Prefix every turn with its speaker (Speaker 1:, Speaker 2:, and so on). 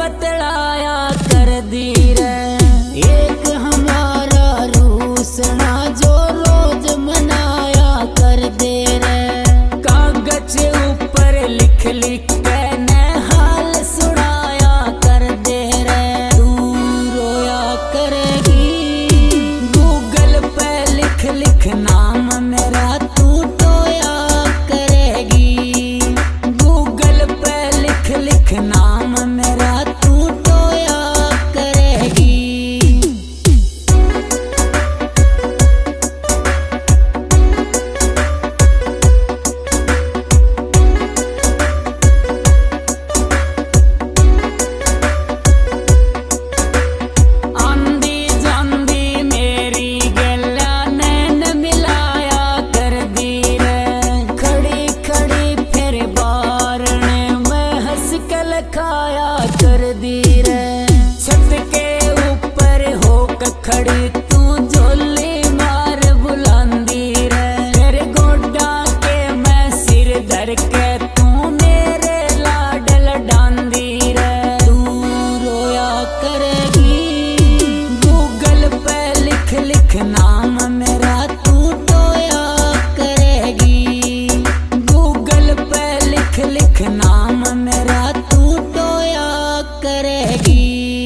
Speaker 1: बतलाया कर दी रे। एक हमारा रूसना जो रोज मनाया कर दे रे। कागज ऊपर लिख लिख के ने हाल सुनाया कर दे रे। तू रोया करेगी गूगल पे लिख लिख नाम मेरा तू टोया करेगी। गूगल पे लिख लिख नाम मेरा तू टोया करेगी। खाया कर दी रे। छत के ऊपर होकर खड़ी तू झोली मार बुलंदी रे। तेरे गोडा के मैं सिर धर के तू मेरे लाडल डांदी रे। तू रोया करेगी गूगल पे लिख लिख नाम मेरा तू टोया करेगी। गूगल पे लिख लिख नाम मेरा तू टोया करेगी।